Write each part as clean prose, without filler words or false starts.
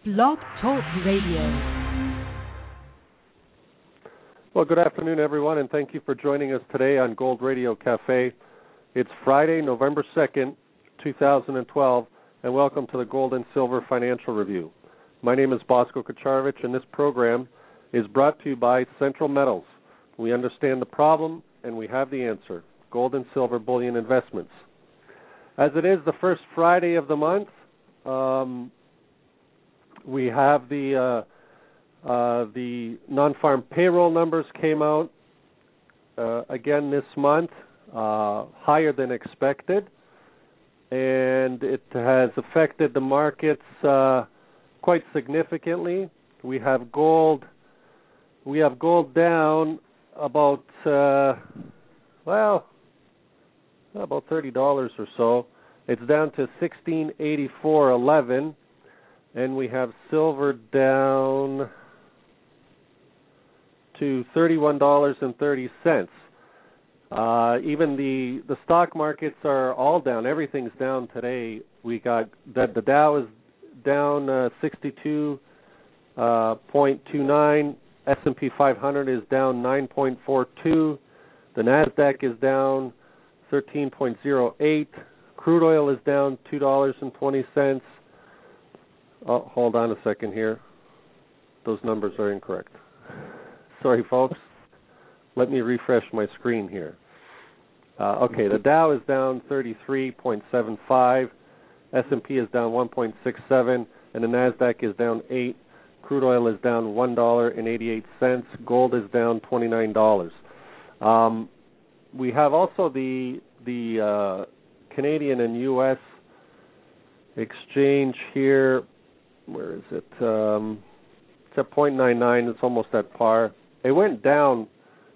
Blog Talk Radio. Well, good afternoon, everyone, and thank you for joining us today on Gold Radio Cafe. It's Friday, November 2nd, 2012, and welcome to the Gold and Silver Financial Review. My name is Bosko Kacharovich, and this program is brought to you by Central Metals. We understand the problem, and we have the answer. Gold and silver bullion investments. As it is the first Friday of the month, we have the non-farm payroll numbers came out again this month, higher than expected, and it has affected the markets quite significantly. We have gold down about about $30 or so. It's down to $16.8411, and we have silver down to $31.30. Even the stock markets are all down. Everything's down today. We got that the Dow is down 62.29. S&P 500 is down 9.42. The Nasdaq is down 13.08. Crude oil is down $2.20. Oh, hold on a second here. Those numbers are incorrect. Sorry, folks. Let me refresh my screen here. Okay, the Dow is down 33.75. S&P is down 1.67, and the Nasdaq is down 8. Crude oil is down $1.88. Gold is down $29. We have also the Canadian and U.S. exchange here. Where is it? It's at 0.99. It's almost at par. It went down.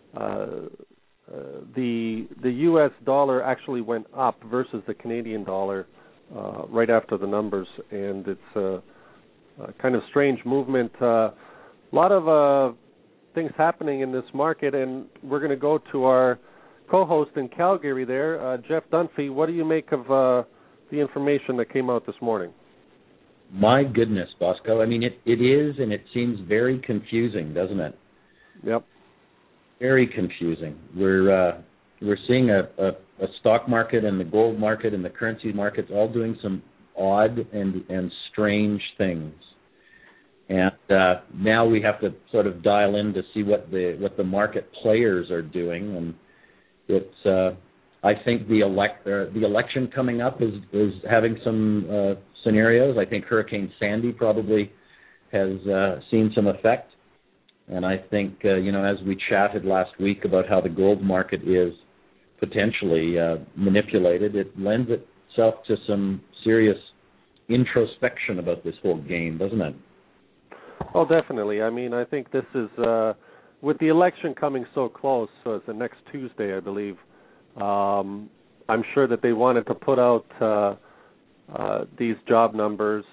The U.S. dollar actually went up versus the Canadian dollar right after the numbers, and it's a kind of strange movement. A lot of things happening in this market, and we're going to go to our co-host in Calgary there, Jeff Dunphy. What do you make of the information that came out this morning? My goodness, Bosco. I mean, it is, and it seems very confusing, doesn't it? Yep. Very confusing. We're seeing a stock market and the gold market and the currency markets all doing some odd and strange things. And now we have to sort of dial in to see what the market players are doing. And it's I think the election coming up is having some scenarios. I think Hurricane Sandy probably has seen some effect. And I think, as we chatted last week about how the gold market is potentially manipulated, it lends itself to some serious introspection about this whole game, doesn't it? Oh, definitely. I mean, I think this is, with the election coming so close, so it's the next Tuesday, I believe, I'm sure that they wanted to put out these job numbers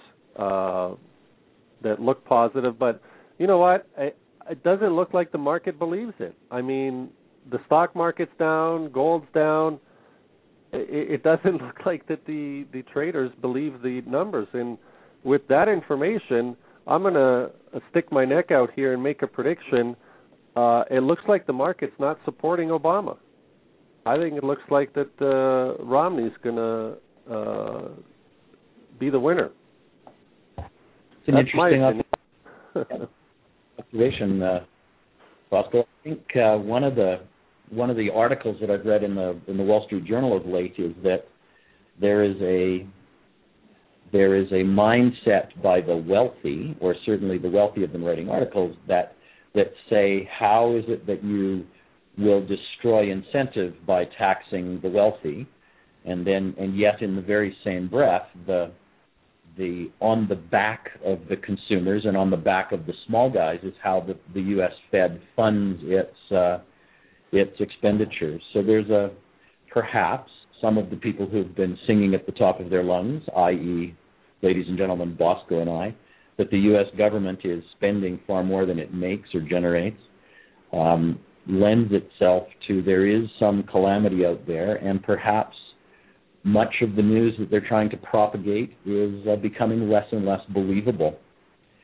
that look positive, but you know what? It doesn't look like the market believes it. I mean, the stock market's down, gold's down. It doesn't look like that the traders believe the numbers. And with that information, I'm going to stick my neck out here and make a prediction. It looks like the market's not supporting Obama. I think it looks like that Romney's going to be the winner. It's an interesting observation, Bosco. I think one of the articles that I've read in the Wall Street Journal of late is that there is a mindset by the wealthy, or certainly the wealthy have been writing articles that say, how is it that you will destroy incentive by taxing the wealthy, and yet in the very same breath the on the back of the consumers and on the back of the small guys is how the U.S. Fed funds its expenditures. So there's perhaps some of the people who've been singing at the top of their lungs, i.e., ladies and gentlemen, Bosco and I, that the U.S. government is spending far more than it makes or generates, lends itself to there is some calamity out there, and perhaps much of the news that they're trying to propagate is becoming less and less believable.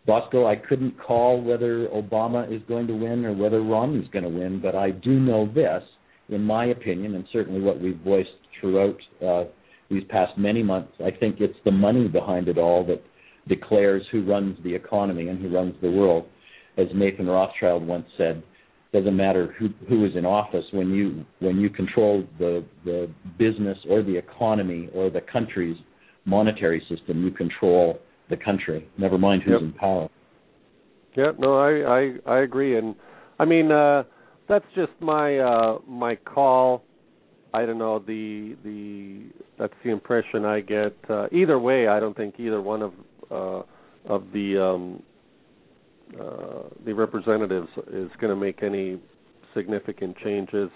Bosco, I couldn't call whether Obama is going to win or whether Romney's going to win, but I do know this, in my opinion, and certainly what we've voiced throughout these past many months, I think it's the money behind it all that declares who runs the economy and who runs the world. As Nathan Rothschild once said, doesn't matter who is in office, when you control the business or the economy or the country's monetary system, you control the country, never mind who's in power. Yep, no, I agree. And I mean, that's just my call. I don't know, that's the impression I get. Either way, I don't think either one of the representatives is going to make any significant changes.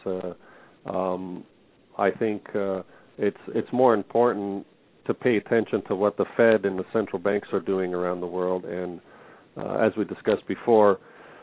I think it's more important to pay attention to what the Fed and the central banks are doing around the world. And as we discussed before,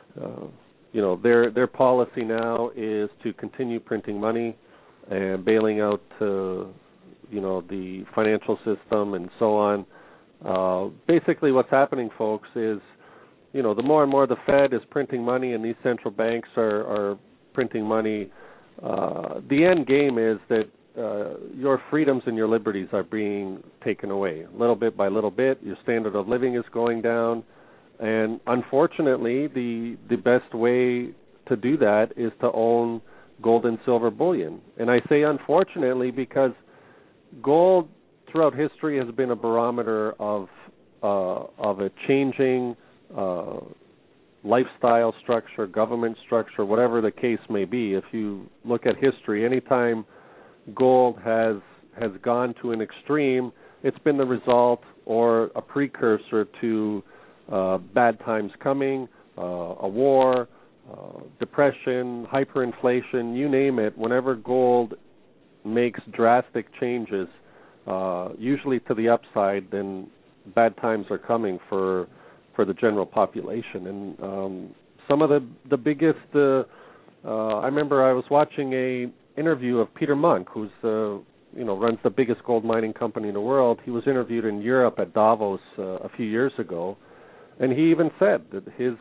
their policy now is to continue printing money and bailing out, the financial system and so on. Basically, what's happening, folks, is the more and more the Fed is printing money and these central banks are printing money, the end game is that your freedoms and your liberties are being taken away little bit by little bit. Your standard of living is going down, and unfortunately, the best way to do that is to own gold and silver bullion. And I say unfortunately because gold throughout history has been a barometer of a changing lifestyle structure, government structure, whatever the case may be. If you look at history, anytime gold has gone to an extreme, it's been the result or a precursor to bad times coming, a war, depression, hyperinflation, you name it. Whenever gold makes drastic changes, usually to the upside, then bad times are coming for the general population. And some of the biggest, I remember I was watching a interview of Peter Munk, who's runs the biggest gold mining company in the world. He was interviewed in Europe at Davos a few years ago, and he even said that his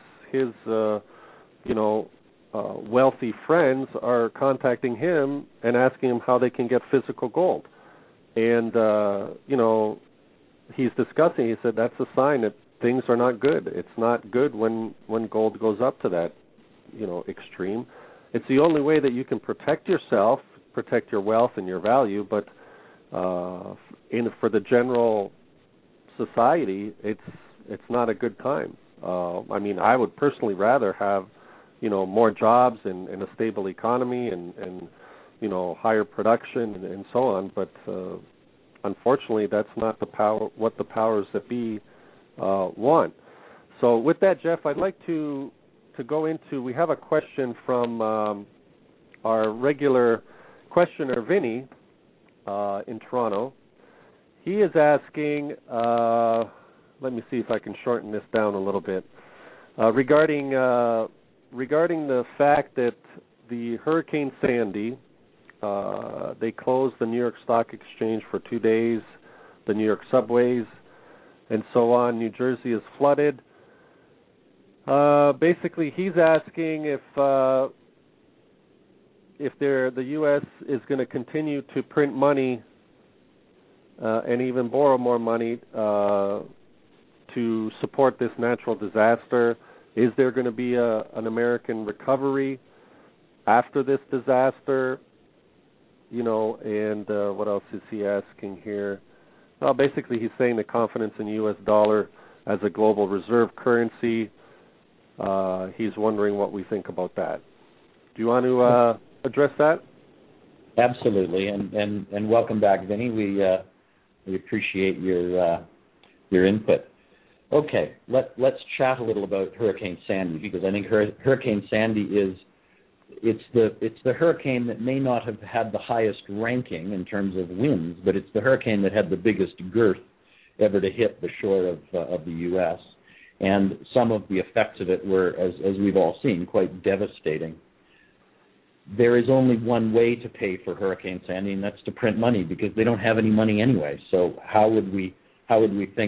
wealthy friends are contacting him and asking him how they can get physical gold. And he's discussing. He said that's a sign that things are not good. It's not good when gold goes up to that extreme. It's the only way that you can protect yourself, protect your wealth and your value, but for the general society, it's not a good time. I mean, I would personally rather have more jobs and a stable economy and higher production and so on, but unfortunately, that's not what the powers that be want. So with that, Jeff, I'd like to go into, we have a question from our regular questioner, Vinny, in Toronto. He is asking, let me see if I can shorten this down a little bit, regarding the fact that the Hurricane Sandy, they closed the New York Stock Exchange for 2 days, the New York subways, and so on. New Jersey is flooded. Basically, he's asking if the U.S. is going to continue to print money and even borrow more money to support this natural disaster. Is there going to be an American recovery after this disaster? And what else is he asking here? Well, basically, he's saying the confidence in the U.S. dollar as a global reserve currency. He's wondering what we think about that. Do you want to address that? Absolutely, and welcome back, Vinny. We appreciate your input. Okay, let's chat a little about Hurricane Sandy, because I think Hurricane Sandy it's the hurricane that may not have had the highest ranking in terms of winds, but it's the hurricane that had the biggest girth ever to hit the shore of the U.S. And some of the effects of it were, as we've all seen, quite devastating. There is only one way to pay for Hurricane Sandy, and that's to print money, because they don't have any money anyway. So how would we think that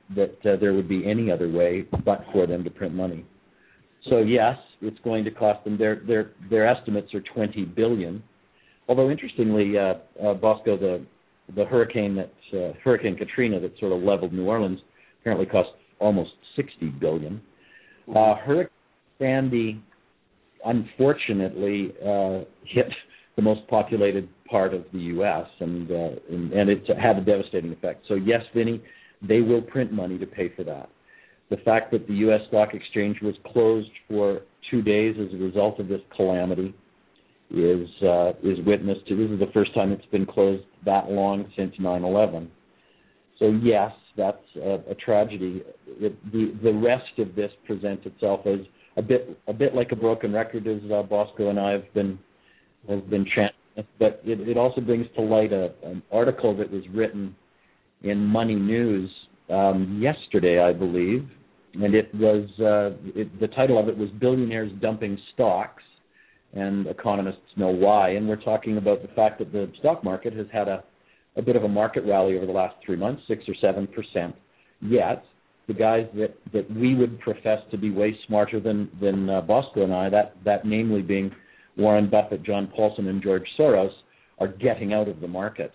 there would be any other way but for them to print money. So yes, it's going to cost them. Their estimates are $20 billion. Although interestingly, Bosco, the hurricane Hurricane Katrina that sort of leveled New Orleans apparently cost almost $60 billion. Hurricane Sandy, unfortunately, hit the most populated part of the U.S. and it had a devastating effect. So yes, Vinny, they will print money to pay for that. The fact that the U.S. Stock Exchange was closed for 2 days as a result of this calamity is witness to. This is the first time it's been closed that long since 9/11. So yes, that's a tragedy. The rest of this presents itself as a bit like a broken record, as Bosco and I have been chanting. But it also brings to light an article that was written in Money News yesterday, I believe, and it was the title of it was "Billionaires Dumping Stocks," and economists know why. And we're talking about the fact that the stock market has had a bit of a market rally over the last 3 months, 6 or 7%. Yet the guys that we would profess to be way smarter than Bosco and I, that namely being Warren Buffett, John Paulson, and George Soros, are getting out of the market.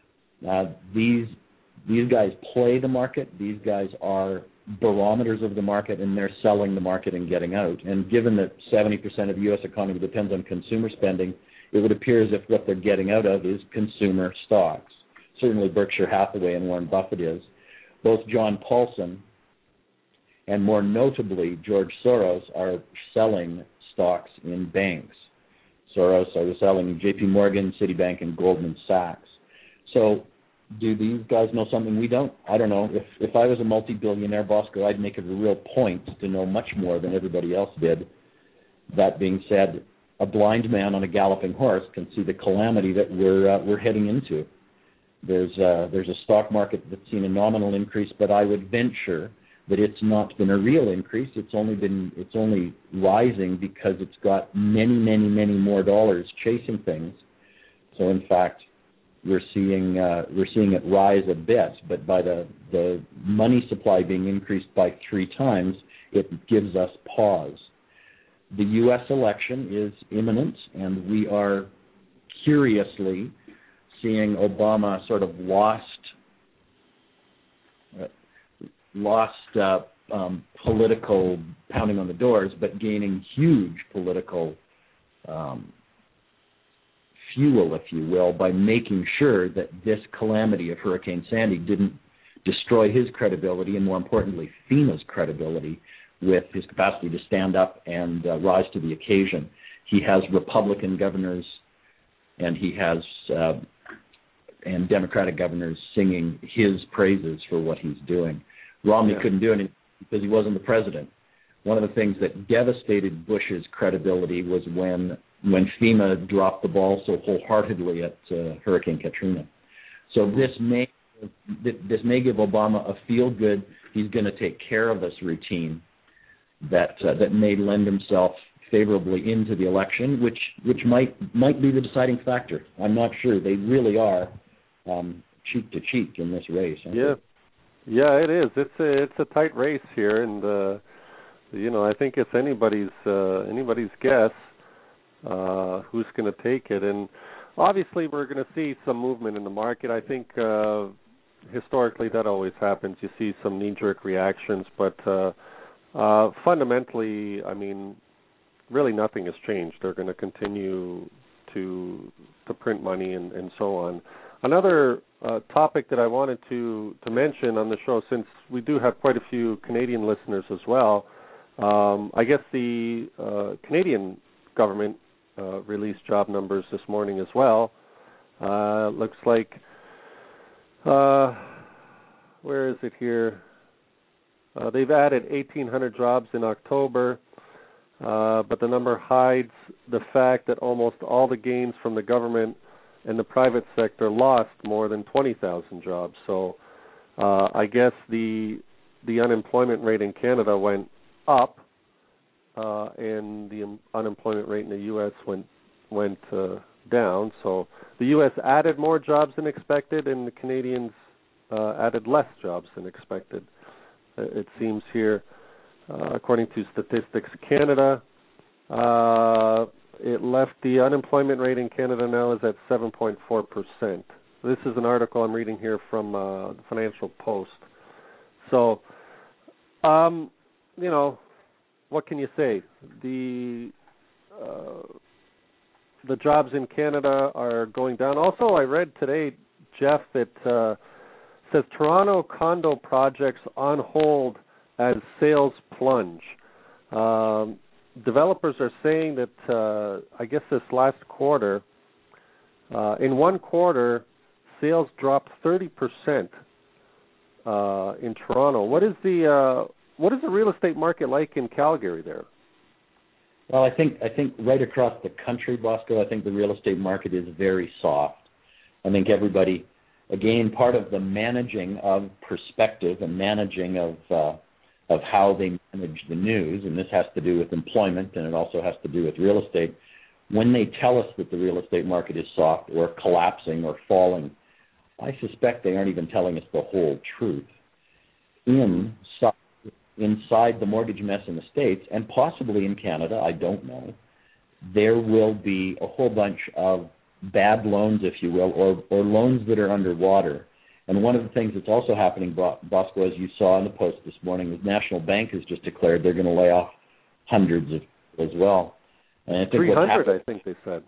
These guys play the market. These guys are barometers of the market, and they're selling the market and getting out. And given that 70% of the U.S. economy depends on consumer spending, it would appear as if what they're getting out of is consumer stocks. Certainly Berkshire Hathaway and Warren Buffett is. Both John Paulson and more notably George Soros are selling stocks in banks. Soros are selling JP Morgan, Citibank, and Goldman Sachs. So do these guys know something we don't? I don't know. If I was a multi-billionaire, Bosco, I'd make it a real point to know much more than everybody else did. That being said, a blind man on a galloping horse can see the calamity that we're heading into. There's a stock market that's seen a nominal increase, but I would venture that it's not been a real increase. It's only rising because it's got many more dollars chasing things. So in fact, we're seeing it rise a bit, but by the money supply being increased by 3 times, it gives us pause. The U.S. election is imminent, and we are curiously seeing Obama sort of lost political pounding on the doors, but gaining huge political fuel, if you will, by making sure that this calamity of Hurricane Sandy didn't destroy his credibility, and more importantly, FEMA's credibility with his capacity to stand up and rise to the occasion. He has Republican governors and he has and Democratic governors singing his praises for what he's doing. Romney couldn't do anything because he wasn't the president. One of the things that devastated Bush's credibility was when FEMA dropped the ball so wholeheartedly at Hurricane Katrina. So this may give Obama a feel-good, he's going to take care of us routine that may lend himself favorably into the election, which might be the deciding factor. I'm not sure. They really are cheek to cheek in this race. Yeah, it is. It's a tight race here, and I think it's anybody's guess who's going to take it. And obviously, we're going to see some movement in the market. I think historically that always happens. You see some knee-jerk reactions, but fundamentally, I mean, really nothing has changed. They're going to continue to print money and so on. Another topic that I wanted to mention on the show, since we do have quite a few Canadian listeners as well, I guess the Canadian government released job numbers this morning as well. Looks like, where is it here? They've added 1,800 jobs in October, but the number hides the fact that almost all the gains from the government and the private sector lost more than 20,000 jobs. So I guess the unemployment rate in Canada went up, and the unemployment rate in the U.S. went down. So the U.S. added more jobs than expected, and the Canadians added less jobs than expected. it seems here, according to Statistics Canada. It left the unemployment rate in Canada now is at 7.4%. This is an article I'm reading here from the Financial Post. So, what can you say? The jobs in Canada are going down. Also, I read today, Jeff, that says Toronto condo projects on hold as sales plunge. Developers are saying that, I guess this last quarter, in one quarter, sales dropped 30% in Toronto. What is the real estate market like in Calgary there? Well, I think right across the country, Bosco, I think the real estate market is very soft. I think everybody, again, part of the managing of perspective and managing of how they manage the news, and this has to do with employment and it also has to do with real estate. When they tell us that the real estate market is soft or collapsing or falling, I suspect they aren't even telling us the whole truth. Inside the mortgage mess in the States, and possibly in Canada, I don't know, there will be a whole bunch of bad loans, if you will, or loans that are underwater. And one of the things that's also happening, Bosco, as you saw in the Post this morning, is National Bank has just declared they're going to lay off hundreds of as well. And I think 300, I think they said.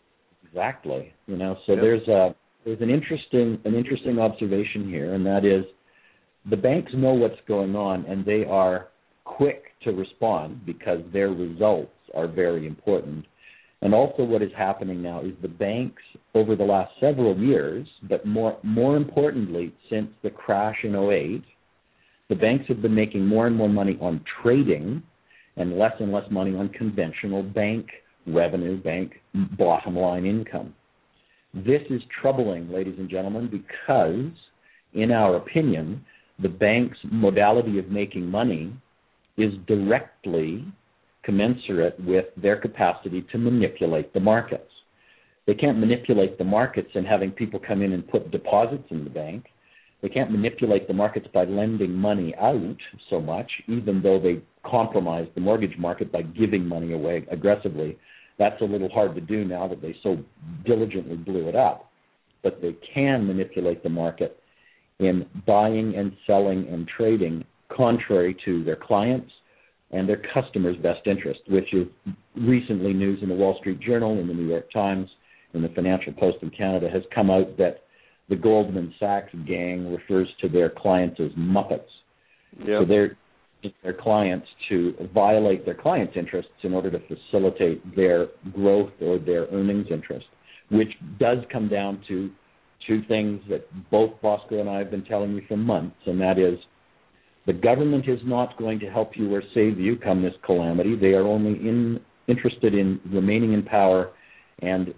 Exactly. So there's an interesting observation here, and that is the banks know what's going on, and they are quick to respond because their results are very important. And also what is happening now is the banks over the last several years, but more importantly since the crash in 2008, the banks have been making more and more money on trading and less money on conventional bank revenue, bank bottom line income. This is troubling, ladies and gentlemen, because, in our opinion, the bank's modality of making money is directly commensurate with their capacity to manipulate the markets. They can't manipulate the markets and having people come in and put deposits in the bank. They can't manipulate the markets by lending money out so much, even though they compromise the mortgage market by giving money away aggressively. That's a little hard to do now that they so diligently blew it up. But they can manipulate the market in buying and selling and trading contrary to their clients and their customers' best interest, which is recently news in the Wall Street Journal, in the New York Times, in the Financial Post in Canada, has come out that the Goldman Sachs gang refers to their clients as Muppets. Yep. So they're their clients to violate their clients' interests in order to facilitate their growth or their earnings interest, which does come down to two things that both Bosco and I have been telling you for months, and that is the government is not going to help you or save you come this calamity. They are only interested in remaining in power and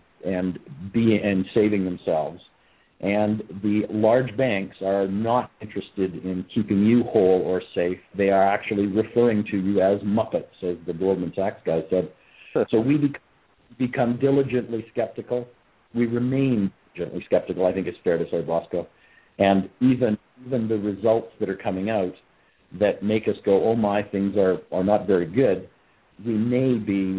saving themselves. And the large banks are not interested in keeping you whole or safe. They are actually referring to you as Muppets, as the Goldman Sachs guy said. So we become diligently skeptical. We remain diligently skeptical, I think it's fair to say, Bosco. And even the results that are coming out that make us go, oh my, things are not very good, we may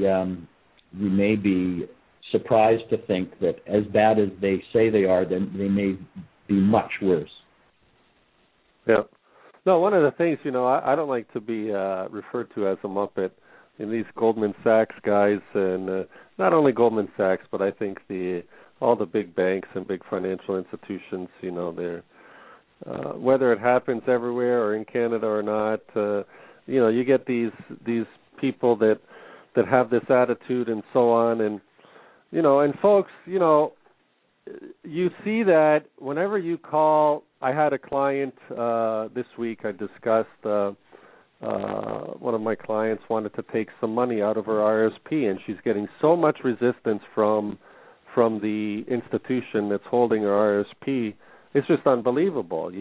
be surprised to think that as bad as they say they are, then they may be much worse. Yeah. No, one of the things, I don't like to be referred to as a Muppet. And these Goldman Sachs guys, and not only Goldman Sachs, but I think all the big banks and big financial institutions, they're whether it happens everywhere or in Canada or not, you get these people that have this attitude and so on, and and folks, you see that whenever you call. I had a client this week. I discussed one of my clients wanted to take some money out of her RSP, and she's getting so much resistance from the institution that's holding her RSP. It's just unbelievable.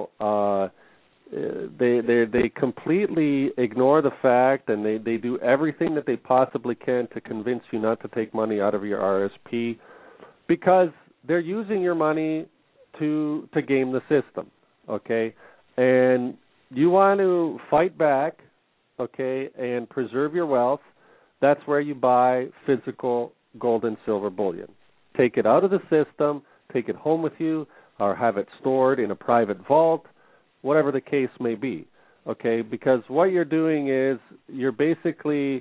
They completely ignore the fact, and they do everything that they possibly can to convince you not to take money out of your RSP, because they're using your money to game the system, okay? And you want to fight back, okay, and preserve your wealth, that's where you buy physical gold and silver bullion. Take it out of the system, take it home with you, or have it stored in a private vault, whatever the case may be, okay? Because what you're doing is you're basically,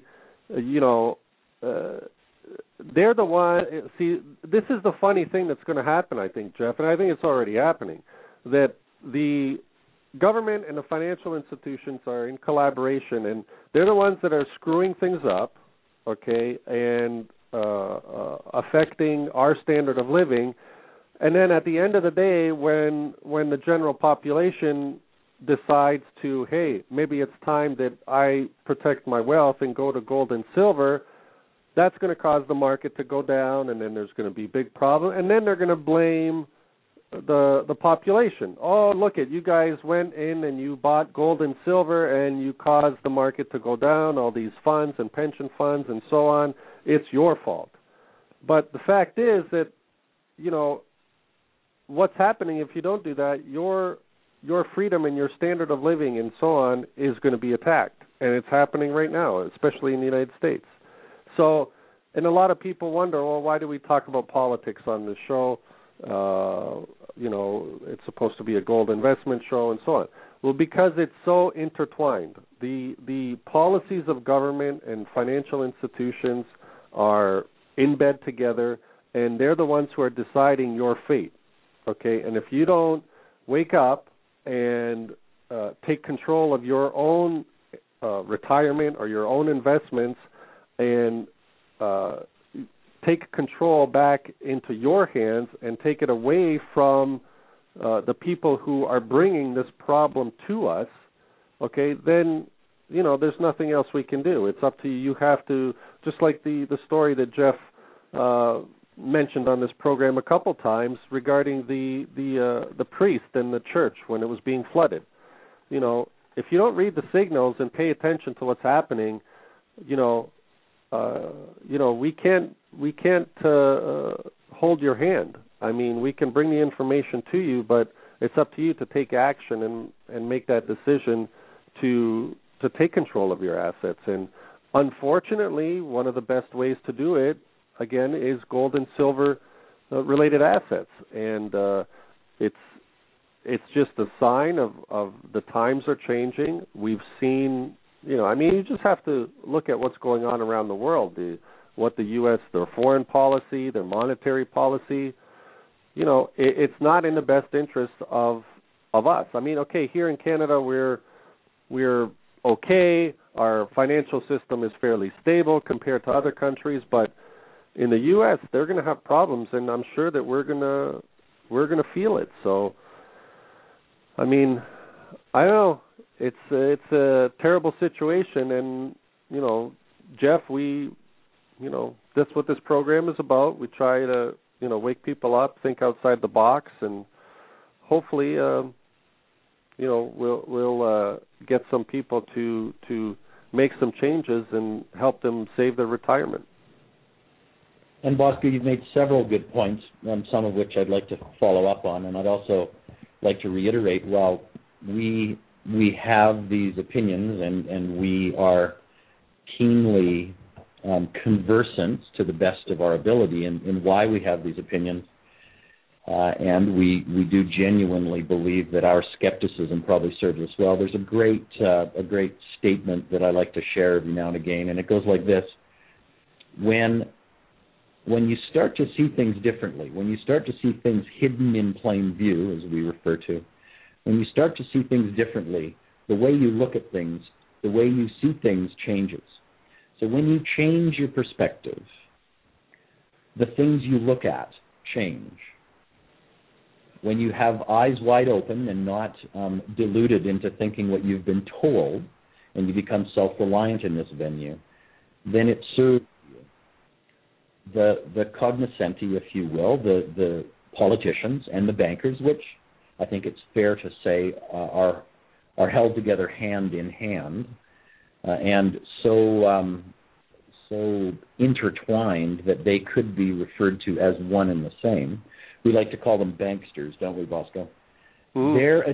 they're the one. See, this is the funny thing that's going to happen, I think, Jeff, and I think it's already happening, that the government and the financial institutions are in collaboration, and they're the ones that are screwing things up, okay, and affecting our standard of living. And then at the end of the day, when the general population decides to, hey, maybe it's time that I protect my wealth and go to gold and silver, that's going to cause the market to go down, and then there's going to be big problem, and then they're going to blame the population. Oh, look at you guys went in and you bought gold and silver and you caused the market to go down, all these funds and pension funds and so on. It's your fault. But the fact is that, what's happening if you don't do that, your freedom and your standard of living and so on is going to be attacked. And it's happening right now, especially in the United States. So, and a lot of people wonder, well, why do we talk about politics on this show? It's supposed to be a gold investment show and so on. Well, because it's so intertwined. The policies of government and financial institutions are in bed together, and they're the ones who are deciding your fate, okay? And if you don't wake up and take control of your own retirement or your own investments and take control back into your hands and take it away from the people who are bringing this problem to us, okay, then, there's nothing else we can do. It's up to you. You have to, just like the story that Jeff mentioned on this program a couple times regarding the priest and the church when it was being flooded. If you don't read the signals and pay attention to what's happening, we can't hold your hand. I mean, we can bring the information to you, but it's up to you to take action and make that decision to take control of your assets. And unfortunately, one of the best ways to do it, again, is gold and silver related assets. And it's just a sign of the times are changing. We've seen, you just have to look at what's going on around the world, what the U.S., their foreign policy, their monetary policy. It's not in the best interest of us. I mean, okay, here in Canada we're okay. Our financial system is fairly stable compared to other countries, but in the U.S. they're going to have problems, and I'm sure that we're going to feel it. So, I mean, I don't know. It's a terrible situation, and Jeff, that's what this program is about. We try to wake people up, think outside the box, and hopefully we'll get some people to make some changes and help them save their retirement. And Bosco, you've made several good points, some of which I'd like to follow up on, and I'd also like to reiterate, while we have these opinions and we are keenly conversant to the best of our ability in why we have these opinions, and we do genuinely believe that our skepticism probably serves us well. There's a great statement that I like to share every now and again, and it goes like this: when you start to see things differently, when you start to see things hidden in plain view, as we refer to, when you start to see things differently, the way you look at things, the way you see things changes. So when you change your perspective, the things you look at change. When you have eyes wide open and not deluded into thinking what you've been told, and you become self-reliant in this venue, then it serves the cognoscenti, if you will, the politicians and the bankers, which I think it's fair to say are held together hand in hand, and so intertwined that they could be referred to as one and the same. We like to call them banksters, don't we, Bosco? Mm.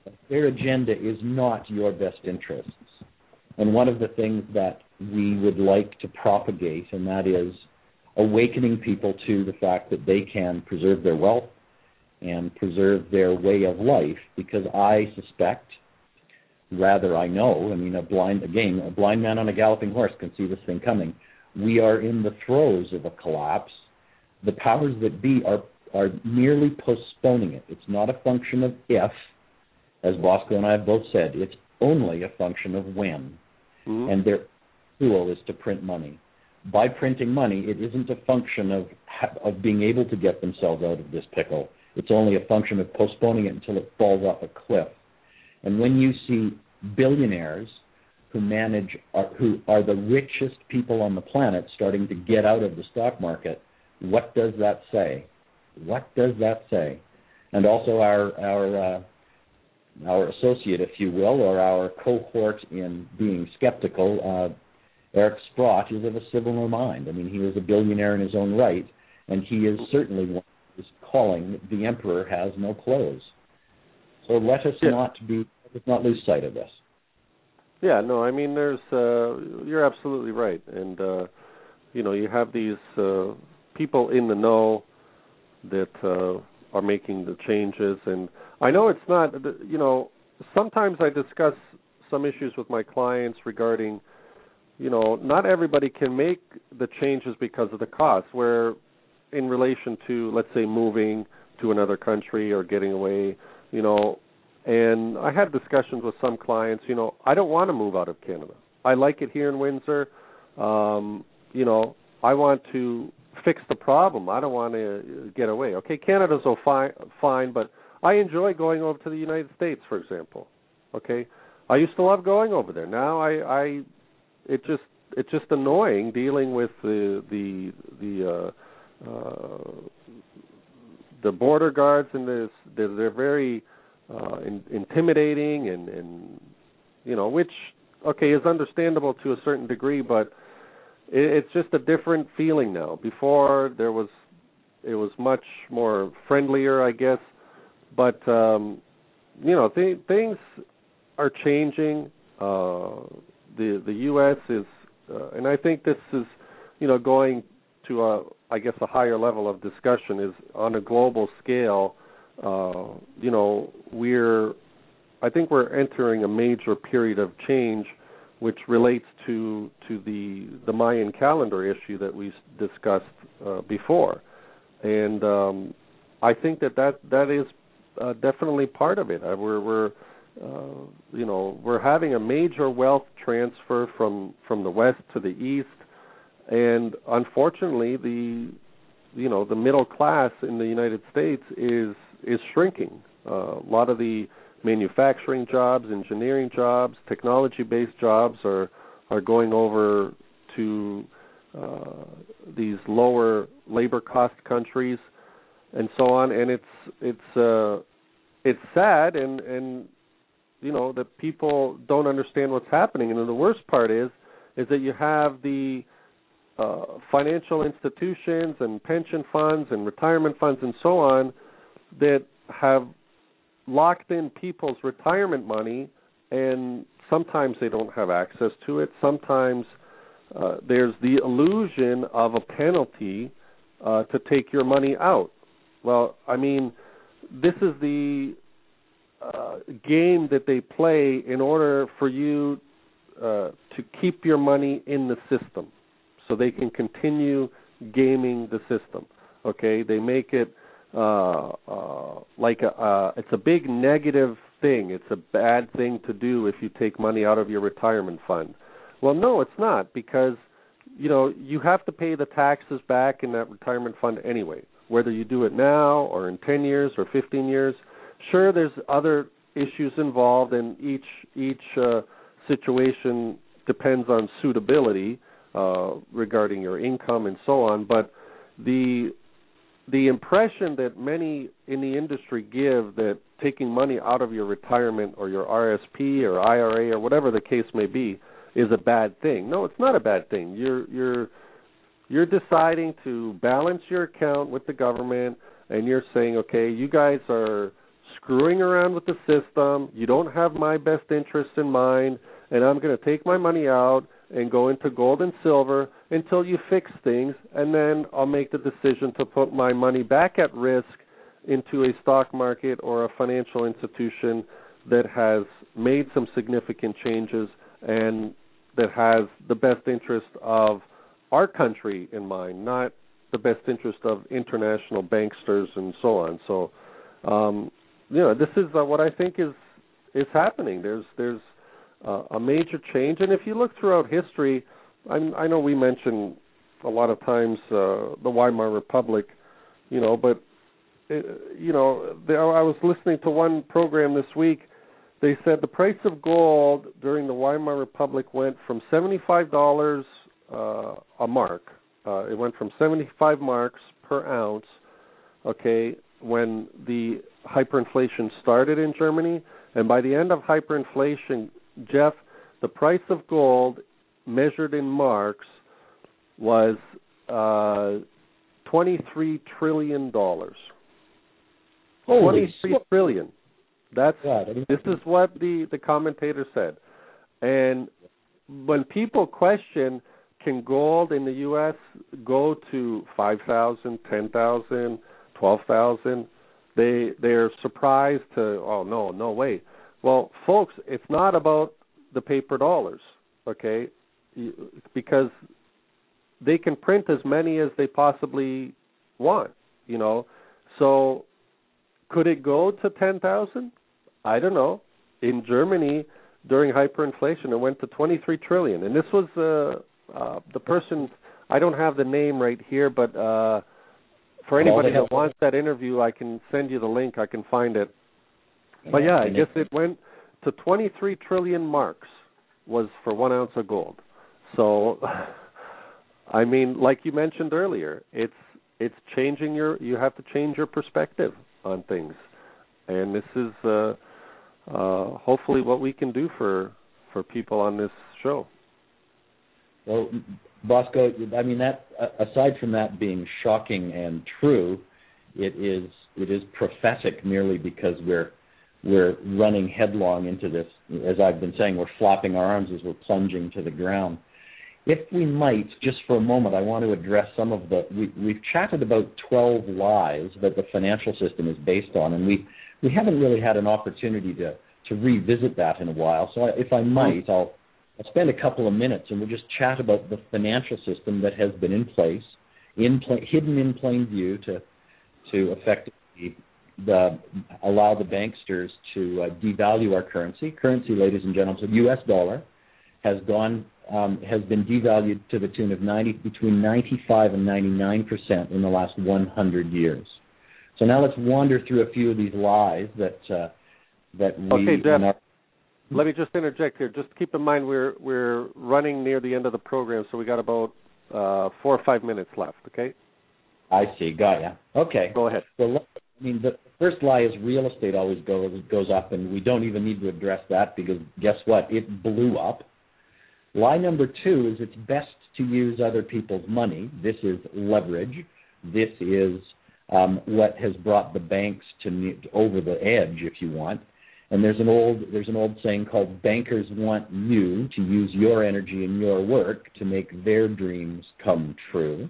Their agenda is not your best interests. And one of the things that we would like to propagate, and that is awakening people to the fact that they can preserve their wealth and preserve their way of life, because I suspect, rather I know, I mean, a blind man on a galloping horse can see this thing coming. We are in the throes of a collapse. The powers that be are merely postponing it. It's not a function of if, as Bosco and I have both said. It's only a function of when. Mm-hmm. And their tool is to print money. By printing money, it isn't a function of being able to get themselves out of this pickle. It's only a function of postponing it until it falls off a cliff. And when you see billionaires who are the richest people on the planet starting to get out of the stock market, what does that say? What does that say? And also our associate, if you will, or our cohort in being skeptical, Eric Sprott, is of a similar mind. I mean, he was a billionaire in his own right, and he is certainly one who is calling the emperor has no clothes. So let us not lose sight of this. Yeah, no, I mean, you're absolutely right, and you have these people in the know that are making the changes, and I know it's not. Sometimes I discuss some issues with my clients regarding, not everybody can make the changes because of the cost. Where, in relation to, let's say, moving to another country or getting away, and I had discussions with some clients, I don't want to move out of Canada. I like it here in Windsor. I want to fix the problem. I don't want to get away. Okay, Canada's fine, but I enjoy going over to the United States, for example. Okay, I used to love going over there. Now it's just annoying dealing with the border guards, and they're very intimidating, and which is understandable to a certain degree, but it's just a different feeling now. Before it was much more friendlier, I guess, but things are changing. The U.S. is, and I think this is, going to a higher level of discussion, is on a global scale. I think we're entering a major period of change, which relates to the Mayan calendar issue that we discussed before, and I think that is definitely part of it. We're having a major wealth transfer from the west to the east, and unfortunately, the middle class in the United States is shrinking. A lot of the manufacturing jobs, engineering jobs, technology-based jobs are going over to these lower labor cost countries, and so on. And it's sad, and that people don't understand what's happening. And the worst part is that you have the financial institutions and pension funds and retirement funds and so on that have locked in people's retirement money, and sometimes they don't have access to it. Sometimes there's the illusion of a penalty to take your money out. Well, I mean, this is the game that they play in order for you to keep your money in the system so they can continue gaming the system. Okay, they make it it's a big negative thing. It's a bad thing to do if you take money out of your retirement fund. Well, no, it's not, because you have to pay the taxes back in that retirement fund anyway, whether you do it now or in 10 years or 15 years. Sure, there's other issues involved, and each situation depends on suitability regarding your income and so on, but the impression that many in the industry give that taking money out of your retirement or your RSP or IRA or whatever the case may be is a bad thing. No, it's not a bad thing. You're deciding to balance your account with the government, and you're saying, okay, you guys are screwing around with the system. You don't have my best interests in mind, and I'm going to take my money out and go into gold and silver until you fix things, and then I'll make the decision to put my money back at risk into a stock market or a financial institution that has made some significant changes and that has the best interest of our country in mind, not the best interest of international banksters and so on. So, this is what I think is happening. There's a major change, and if you look throughout history, I know we mention a lot of times the Weimar Republic, but I was listening to one program this week. They said the price of gold during the Weimar Republic went from $75 a mark. It went from 75 marks per ounce, when the hyperinflation started in Germany. And by the end of hyperinflation, Jeff, the price of gold measured in marks was $23 trillion. Holy 23 trillion. This is what the commentator said. And when people question, can gold in the U.S. go to 5,000, 10,000, 12,000, they're surprised to, oh, no way. Well, folks, it's not about the paper dollars, okay, because they can print as many as they possibly want, So could it go to 10,000? I don't know. In Germany, during hyperinflation, it went to 23 trillion. And this was the person, I don't have the name right here, but for anybody that wants that interview, I can send you the link. I can find it. But yeah, I guess it went to 23 trillion marks was for 1 ounce of gold. So, I mean, like you mentioned earlier, it's changing you have to change your perspective on things. And this is hopefully what we can do for people on this show. Well, Bosco, I mean, that aside from that being shocking and true, it is prophetic merely because we're running headlong into this. As I've been saying, we're flapping our arms as we're plunging to the ground. If we might, just for a moment, I want to address some of we've chatted about 12 lies that the financial system is based on, and we haven't really had an opportunity to revisit that in a while. So if I might, I'll spend a couple of minutes and we'll just chat about the financial system that has been in place, hidden in plain view to effectively allow the banksters to devalue our currency. Currency, ladies and gentlemen, so the U.S. dollar has been devalued to the tune of between 95 and 99% in the last 100 years. So now let's wander through a few of these lies that we. Okay, Jeff. Let me just interject here. Just keep in mind we're running near the end of the program, so we got about 4 or 5 minutes left. Okay. I see. Got ya. Okay. Go ahead. Well, I mean, the first lie is real estate always goes up, and we don't even need to address that because guess what? It blew up. Lie number 2 is it's best to use other people's money. This is leverage. This is what has brought the banks over the edge, if you want. And there's an old saying called "Bankers want you to use your energy and your work to make their dreams come true."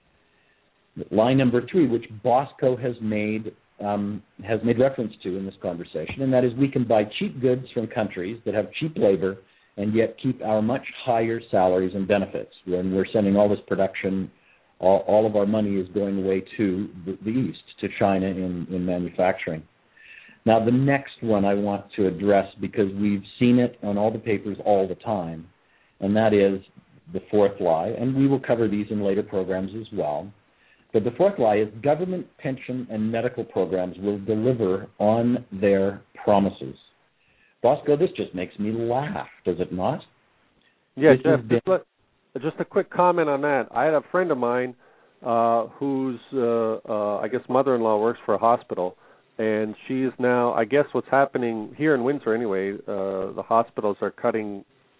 Lie number 3, which Bosco has made reference to in this conversation, and that is we can buy cheap goods from countries that have cheap labor and yet keep our much higher salaries and benefits. When we're sending all this production, all of our money is going away to the East, to China in manufacturing. Now, the next one I want to address because we've seen it on all the papers all the time, and that is the fourth lie, and we will cover these in later programs as well. But the fourth lie is government pension and medical programs will deliver on their promises. Bosco, this just makes me laugh, does it not? Yeah, Jeff, just a quick comment on that. I had a friend of mine whose, I guess, mother-in-law works for a hospital, and she's now, I guess what's happening here in Windsor anyway, the hospitals are cutting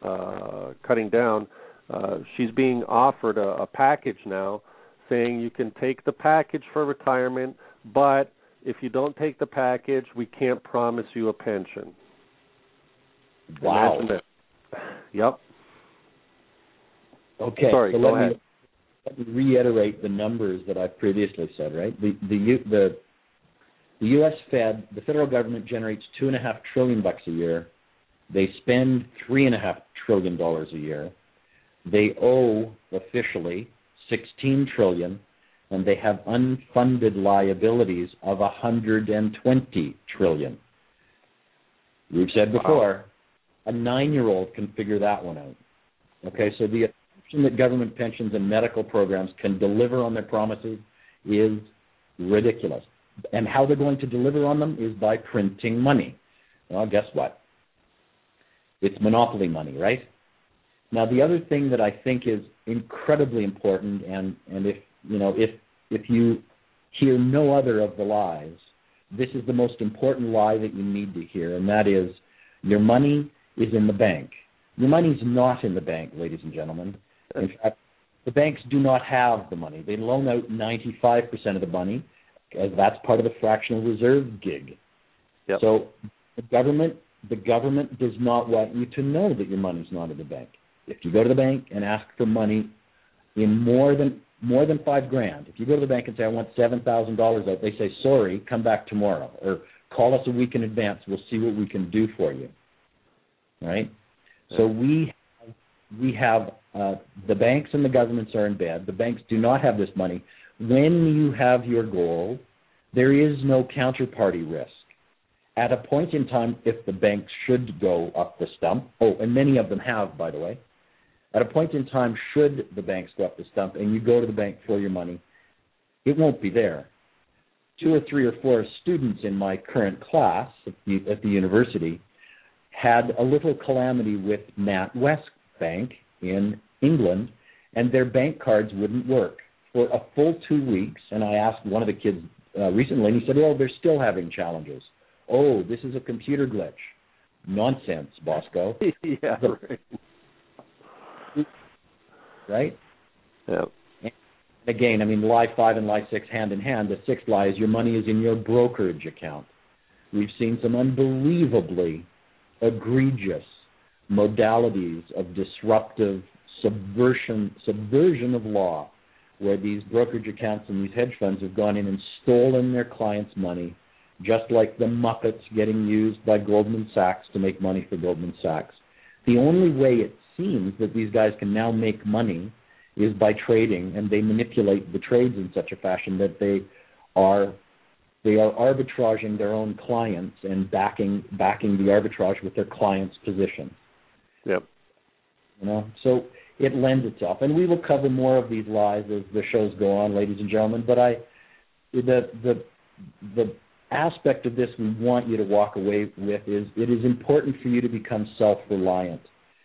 down. She's being offered a package now saying you can take the package for retirement, but if you don't take the package, we can't promise you a pension. Wow. Imagine that. Yep. Okay. Sorry, so go ahead. Let me reiterate the numbers that I've previously said. Right. The U.S. Fed, the federal government generates $2.5 trillion a year. They spend $3.5 trillion a year. They owe officially $16 trillion, and they have unfunded liabilities of $120 trillion. We've said before, a 9-year-old can figure that one out. Okay, so the assumption that government pensions and medical programs can deliver on their promises is ridiculous. And how they're going to deliver on them is by printing money. Well, guess what? It's monopoly money, right? Now, the other thing that I think is incredibly important, and if you hear no other of the lies, this is the most important lie that you need to hear, and that is your money is in the bank. Your money's not in the bank, ladies and gentlemen. In fact, the banks do not have the money. They loan out 95% of the money, as that's part of the fractional reserve gig. Yep. So the government does not want you to know that your money's not in the bank. If you go to the bank and ask for money in more than $5,000, if you go to the bank and say, I want $7,000 out, they say, sorry, come back tomorrow, or call us a week in advance. We'll see what we can do for you. Right? Yeah. So we have the banks and the governments are in bed. The banks do not have this money. When you have your goal, there is no counterparty risk. At a point in time, if the banks should go up the stump, and many of them have, by the way, at a point in time, should the banks go up the stump and you go to the bank for your money, it won't be there. 2 or 3 or 4 students in my current class at the university had a little calamity with NatWest Bank in England, and their bank cards wouldn't work for a full 2 weeks. And I asked one of the kids recently, and he said, they're still having challenges. Oh, this is a computer glitch. Nonsense, Bosco. Yeah, right. Right? Yeah. And again, I mean, lie 5 and lie 6 hand in hand. The 6th lie is your money is in your brokerage account. We've seen some unbelievably egregious modalities of disruptive subversion of law, where these brokerage accounts and these hedge funds have gone in and stolen their clients' money, just like the Muppets getting used by Goldman Sachs to make money for Goldman Sachs. The only way it seems that these guys can now make money is by trading, and they manipulate the trades in such a fashion that they are arbitraging their own clients and backing the arbitrage with their clients' position. Yep. So it lends itself, and we will cover more of these lies as the shows go on, ladies and gentlemen. But the aspect of this we want you to walk away with is it is important for you to become self-reliant.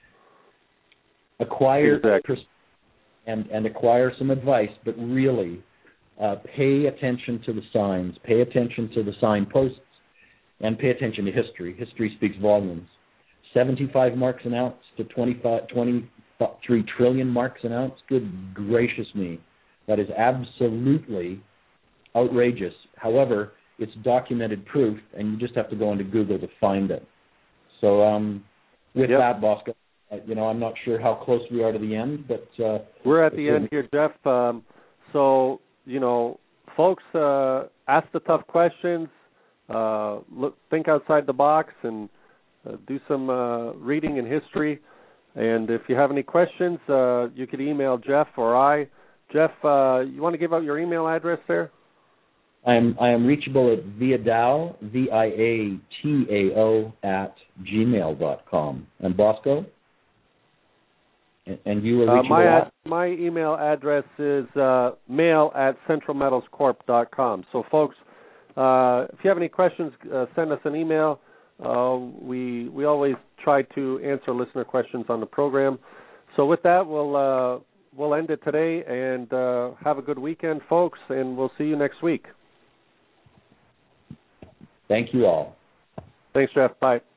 Acquire and acquire some advice, but really pay attention to the signs, pay attention to the signposts, and pay attention to history. History speaks volumes. 75 marks an ounce to 23 trillion marks an ounce. Good gracious me. That is absolutely outrageous. However, it's documented proof, and you just have to go into Google to find it. So with that, Bosco, I'm not sure how close we are to the end, but we're at the end here, Jeff. So folks, ask the tough questions. Think outside the box, and do some reading in history. And if you have any questions, you could email Jeff or I. Jeff, you want to give out your email address there? I am reachable at viatao, VIATAO @gmail.com. And Bosco? And you are reachable my email address is mail@centralmetalscorp.com. So, folks, if you have any questions, send us an email. We always try to answer listener questions on the program. So with that, we'll end it today, and have a good weekend, folks, and we'll see you next week. Thank you all. Thanks, Jeff. Bye.